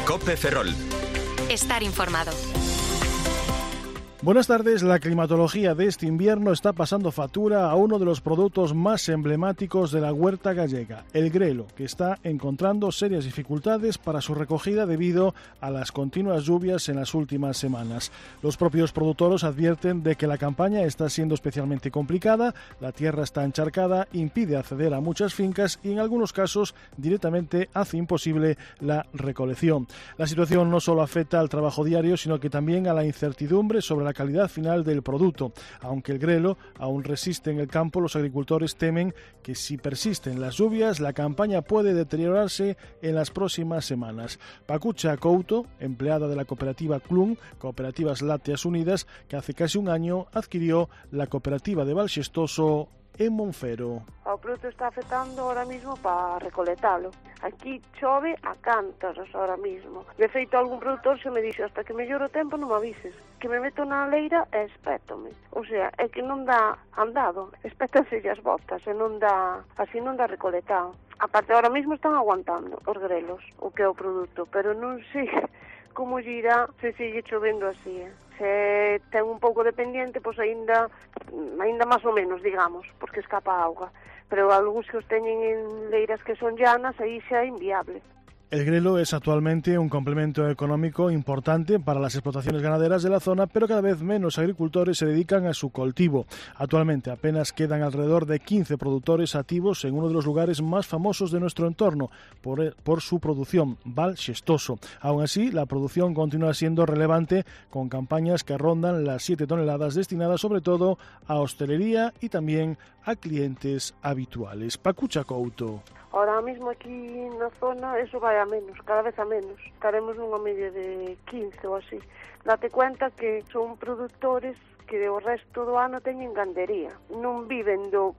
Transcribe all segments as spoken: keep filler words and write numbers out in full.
COPE Ferrol. Estar informado. Buenas tardes. La climatología de este invierno está pasando factura a uno de los productos más emblemáticos de la huerta gallega, el grelo, que está encontrando serias dificultades para su recogida debido a las continuas lluvias en las últimas semanas. Los propios productores advierten de que la campaña está siendo especialmente complicada, la tierra está encharcada, impide acceder a muchas fincas y en algunos casos directamente hace imposible la recolección. La situación no solo afecta al trabajo diario, sino que también a la incertidumbre sobre la calidad final del producto. Aunque el grelo aún resiste en el campo, los agricultores temen que si persisten las lluvias, la campaña puede deteriorarse en las próximas semanas. Pacucha Couto, empleada de la cooperativa Clun, Cooperativas Lácteas Unidas, que hace casi un año adquirió la cooperativa de Valxestoso en Monfero. O produto está afectando ahora mismo para recoletalo. Aquí chove a cántaros ahora mismo. De feito, algún produtor se me dixo hasta que mellore o tempo non me avises, que me meto na leira e espétome. O sea, é que non dá andado, espétanse as botas e non dá, así non dá recoletado. A parte, ahora mismo están aguantando os grelos, o que é o produto, pero non sei como lle irá se sigue chovendo así, eh? Se ten un pouco de pendiente, pois aínda aínda máis ou menos, digamos, porque escapa a auga. Pero algúns que os teñen en leiras que son llanas, aí xa é inviable. El grelo es actualmente un complemento económico importante para las explotaciones ganaderas de la zona, pero cada vez menos agricultores se dedican a su cultivo. Actualmente apenas quedan alrededor de quince productores activos en uno de los lugares más famosos de nuestro entorno por, por su producción, Valxestoso. Aún así, la producción continúa siendo relevante con campañas que rondan las siete toneladas destinadas sobre todo a hostelería y también a clientes habituales. Pacucha Couto. Ahora mismo aquí na zona eso vai a menos, cada vez a menos. Estaremos nunha media de quince ou así. Date cuenta que son produtores que o resto do ano teñen gandería. Non viven do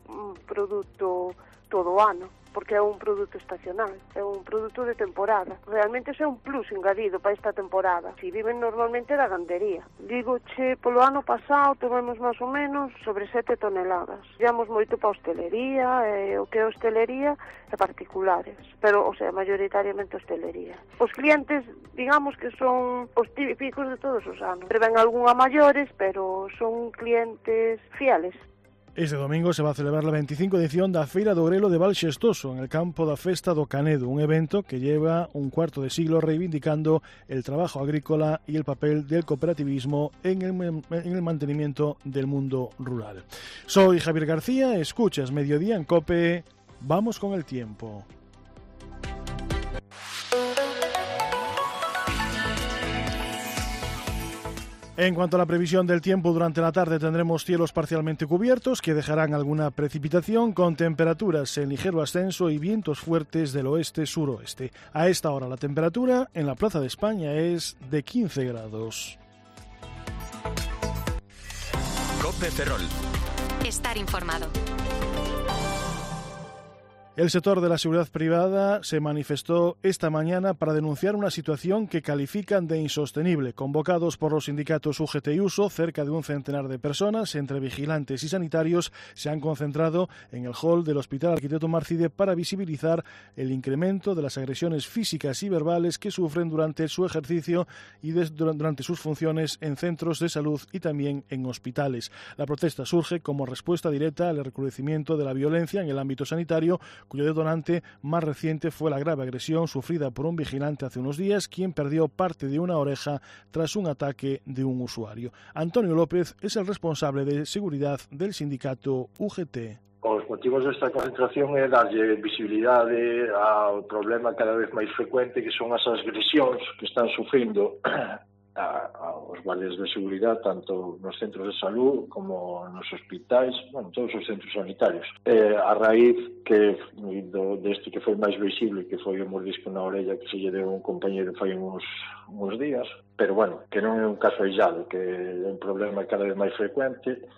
produto todo o ano, porque é un produto estacional, é un produto de temporada. Realmente é un plus engadido para esta temporada. Si viven normalmente da gandería. Digo, che, polo ano pasado tivemos máis ou menos sobre sete toneladas. Llevamos moito para hostelería, e o que é hostelería e particulares, pero, o sea, mayoritariamente hostelería. Os clientes, digamos que son os típicos de todos os anos. Ven algún a maiores, pero son clientes fieles. Este domingo se va a celebrar la veinticinco edición da Feira do Grelo de Valxestoso en el campo da Festa do Canedo, un evento que lleva un cuarto de siglo reivindicando el trabajo agrícola y el papel del cooperativismo en el, en el mantenimiento del mundo rural. Soy Javier García, escuchas Mediodía en COPE, vamos con el tiempo. En cuanto a la previsión del tiempo, durante la tarde tendremos cielos parcialmente cubiertos que dejarán alguna precipitación con temperaturas en ligero ascenso y vientos fuertes del oeste-suroeste. A esta hora la temperatura en la Plaza de España es de quince grados. COPE Ferrol. Estar informado. El sector de la seguridad privada se manifestó esta mañana para denunciar una situación que califican de insostenible. Convocados por los sindicatos U G T y Uso, cerca de un centenar de personas, entre vigilantes y sanitarios, se han concentrado en el hall del Hospital Arquitecto Marcide para visibilizar el incremento de las agresiones físicas y verbales que sufren durante su ejercicio y des, durante sus funciones en centros de salud y también en hospitales. La protesta surge como respuesta directa al recrudecimiento de la violencia en el ámbito sanitario, cuyo detonante más reciente fue la grave agresión sufrida por un vigilante hace unos días, quien perdió parte de una oreja tras un ataque de un usuario. Antonio López es el responsable de seguridad del sindicato U G T. Os motivos desta concentración é darlle visibilidade ao problema cada vez máis frecuente que son as agresións que están sufrindo aos guardias de seguridade, tanto nos centros de salud como nos hospitais, bueno, todos os centros sanitarios. Eh, a raíz que do, deste que foi máis visible, que foi o mordisco na orella que se lle deu un compañeiro fai uns, uns días, pero bueno, que non é un caso aillado, que é un problema cada vez máis frecuente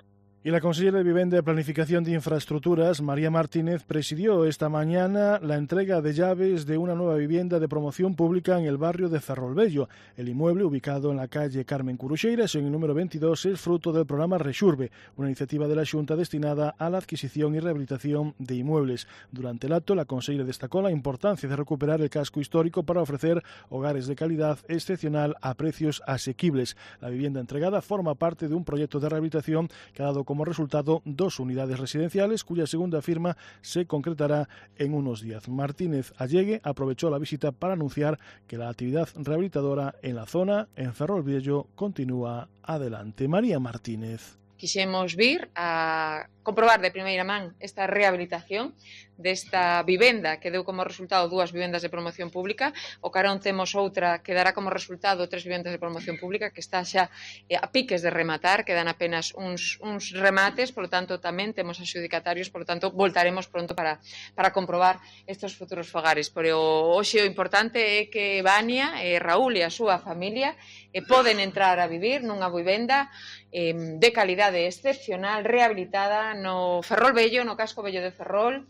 Y la consellera de Vivienda y Planificación de Infraestructuras, María Martínez, presidió esta mañana la entrega de llaves de una nueva vivienda de promoción pública en el barrio de Ferrolbello. El inmueble, ubicado en la calle Carmen Curuxeiras, en el número veintidós, es fruto del programa Rexurbe, una iniciativa de la Xunta destinada a la adquisición y rehabilitación de inmuebles. Durante el acto, la consellera destacó la importancia de recuperar el casco histórico para ofrecer hogares de calidad excepcional a precios asequibles. La vivienda entregada forma parte de un proyecto de rehabilitación que ha dado como resultado dos unidades residenciales cuya segunda firma se concretará en unos días. Martínez Allegue aprovechó la visita para anunciar que la actividad rehabilitadora en la zona, en Ferrolbello, continúa adelante. María Martínez. Quixemos vir a comprobar de primeira man esta rehabilitación desta vivenda que deu como resultado dúas vivendas de promoción pública. O carón temos outra que dará como resultado tres vivendas de promoción pública que está xa a piques de rematar, quedan apenas uns, uns remates, polo tanto tamén temos adxudicatarios, polo tanto voltaremos pronto para, para comprobar estes futuros fogares. Pero hoxe o importante é que Vania, eh, Raúl e a súa familia eh, poden entrar a vivir nunha vivenda eh, de calidade excepcional, rehabilitada no Ferrolbello, no casco vello de Ferrol,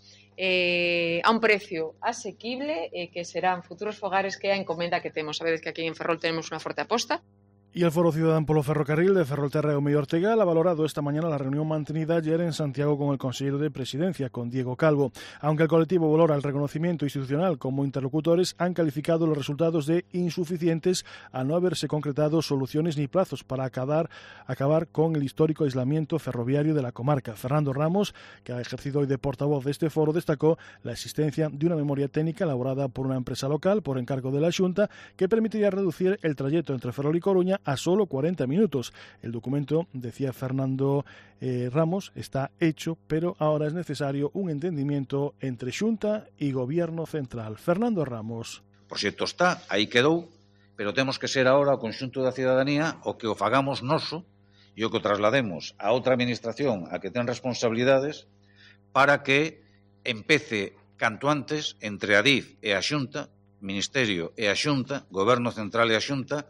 eh, a un precio asequible e eh, que serán futuros fogares que é a encomenda que temos. Sabedes que aquí en Ferrol tenemos unha forte aposta. Y el Foro Ciudadano polo Ferrocarril de Ferrolterra Eumei Ortegal ha valorado esta mañana la reunión mantenida ayer en Santiago con el consejero de Presidencia, con Diego Calvo. Aunque el colectivo valora el reconocimiento institucional como interlocutores, han calificado los resultados de insuficientes al no haberse concretado soluciones ni plazos para acabar, acabar con el histórico aislamiento ferroviario de la comarca. Fernando Ramos, que ha ejercido hoy de portavoz de este foro, destacó la existencia de una memoria técnica elaborada por una empresa local por encargo de la Xunta que permitiría reducir el trayecto entre Ferrol y Coruña a solo cuarenta minutos. El documento, decía Fernando eh, Ramos, está hecho, pero ahora es necesario un entendimiento entre Xunta y Gobierno Central. Fernando Ramos. O proxecto está, aí quedou, pero temos que ser ahora o conxunto da cidadanía o que o fagamos noso e o que o traslademos a outra administración a que ten responsabilidades para que empece canto antes entre a D I F e a Xunta, Ministerio e a Xunta, Goberno Central e a Xunta,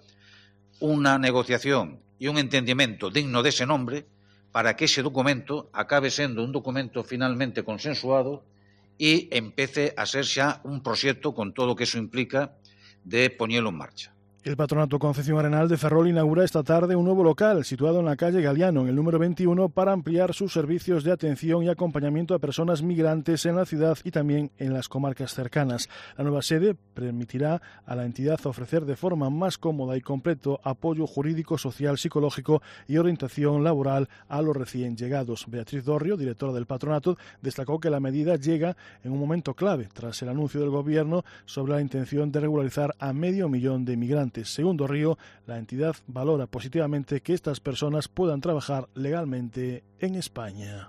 unha negociación e un entendimento digno dese nombre para que ese documento acabe sendo un documento finalmente consensuado e empece a ser xa un proxecto con todo o que eso implica de poñelo en marcha. El Patronato Concepción Arenal de Ferrol inaugura esta tarde un nuevo local situado en la calle Galiano, en el número veintiuno, para ampliar sus servicios de atención y acompañamiento a personas migrantes en la ciudad y también en las comarcas cercanas. La nueva sede permitirá a la entidad ofrecer de forma más cómoda y completo apoyo jurídico, social, psicológico y orientación laboral a los recién llegados. Beatriz Dorrio, directora del Patronato, destacó que la medida llega en un momento clave tras el anuncio del Gobierno sobre la intención de regularizar a medio millón de migrantes. Según Dorrio, la entidad valora positivamente que estas personas puedan trabajar legalmente en España.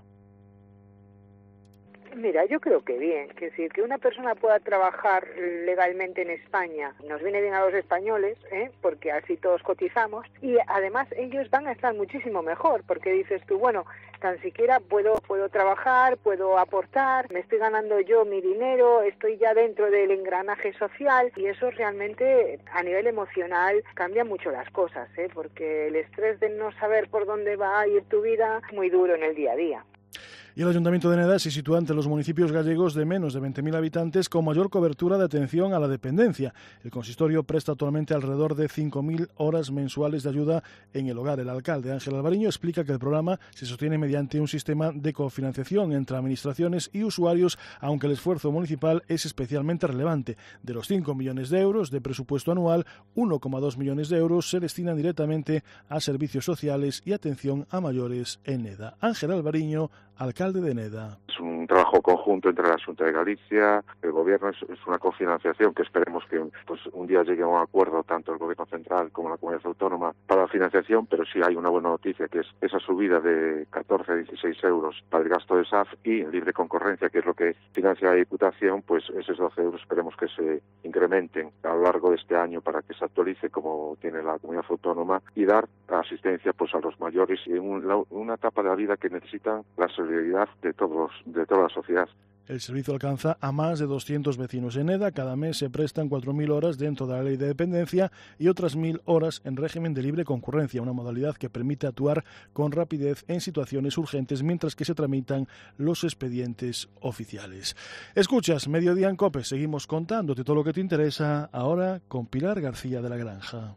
Mira, yo creo que bien, que decir, que una persona pueda trabajar legalmente en España nos viene bien a los españoles, ¿eh? Porque así todos cotizamos y además ellos van a estar muchísimo mejor porque dices tú, bueno, tan siquiera puedo puedo trabajar, puedo aportar, me estoy ganando yo mi dinero, estoy ya dentro del engranaje social y eso realmente a nivel emocional cambia mucho las cosas, ¿eh? Porque el estrés de no saber por dónde va a ir tu vida es muy duro en el día a día. Y el Ayuntamiento de Neda se sitúa entre los municipios gallegos de menos de veinte mil habitantes con mayor cobertura de atención a la dependencia. El consistorio presta actualmente alrededor de cinco mil horas mensuales de ayuda en el hogar. El alcalde Ángel Alvariño explica que el programa se sostiene mediante un sistema de cofinanciación entre administraciones y usuarios, aunque el esfuerzo municipal es especialmente relevante. De los cinco millones de euros de presupuesto anual, uno coma dos millones de euros se destinan directamente a servicios sociales y atención a mayores en Neda. Ángel Alvariño, alcalde de Neda. Es un trabajo conjunto entre la Xunta de Galicia, el Gobierno, es, es una cofinanciación que esperemos que pues, un día llegue a un acuerdo tanto el Gobierno Central como la Comunidad Autónoma para la financiación, pero sí hay una buena noticia que es esa subida de catorce a dieciséis euros para el gasto de S A F y en libre concurrencia, que es lo que financia la Diputación, pues esos doce euros esperemos que se incrementen a lo largo de este año para que se actualice como tiene la Comunidad Autónoma y dar asistencia pues a los mayores en un, la, una etapa de la vida que necesitan la solidaridad de todos, de todos toda la sociedad. El servicio alcanza a más de doscientos vecinos en EDA. Cada mes se prestan cuatro mil horas dentro de la ley de dependencia y otras mil horas en régimen de libre concurrencia, una modalidad que permite actuar con rapidez en situaciones urgentes mientras que se tramitan los expedientes oficiales. Escuchas Mediodía en COPE. Seguimos contándote todo lo que te interesa ahora con Pilar García de la Granja.